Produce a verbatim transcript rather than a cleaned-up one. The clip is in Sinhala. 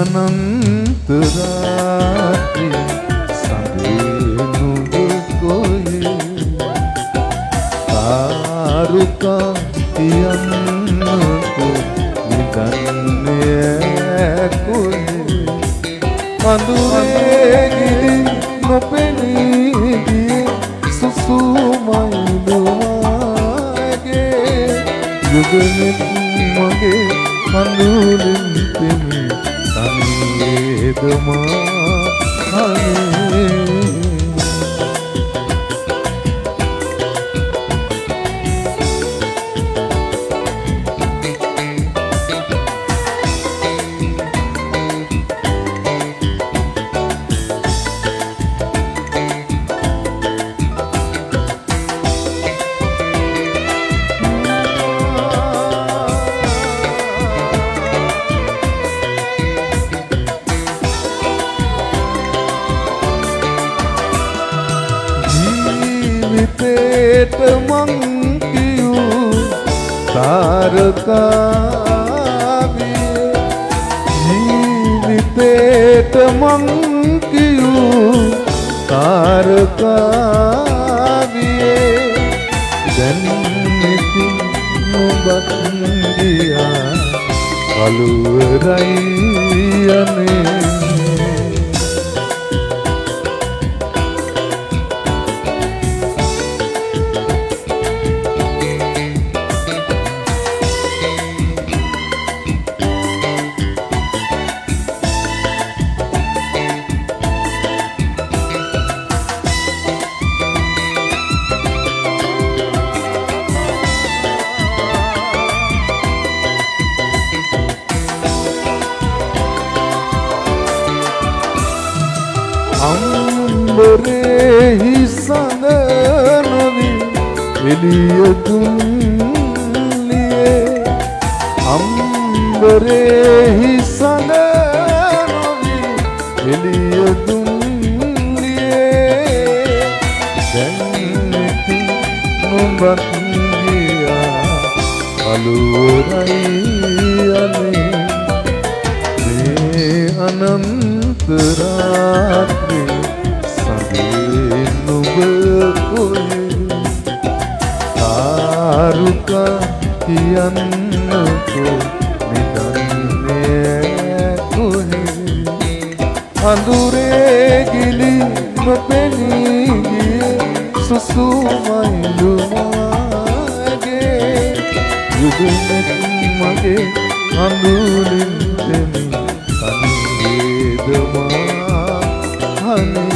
අනන්ත රාත්‍රී සඳේ නුඹ කොහේ තාරුකා කියන්නකෝ නිදන්නේ කොහේ අඳුරේ ගිලි නොපෙනී ගියේ සුසුමයි දුමාගේ යුගනෙත් මගේ කඳුලින් පෙමි තනියේදමා හනේ ජීවිතේට මං කියූ තාරකාවිය ජීවිතේට මං කියූ තාරකාවිය දැන් ඉතින් නොබත් ගියා කළුවරයි යන්නේ අම්බරෙහි සඳ නොවි එළිය දුන්නියේ අම්බරෙහි සඳ නොවි එළිය දුන්නියේ දැන් ඉතින් නුඹත් ගියා කළුවරයි යන්නේ මේ අනන්ත රාත්‍රී සඳේ නුඹ කොහේ තාරුකා කියන්නකෝ නිදන්නේ කොහේ අඳුරේ ගිලි නොපෙනී ගියේ සුසුමයි දුමාගේ යුගනෙත් මගේ කඳුලින් පෙමි තනියේදමා හනේ